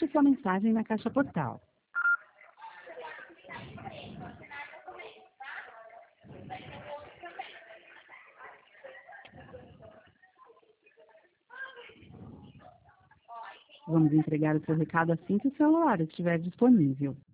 Deixe sua mensagem na caixa postal. Vamos entregar o seu recado assim que o celular estiver disponível.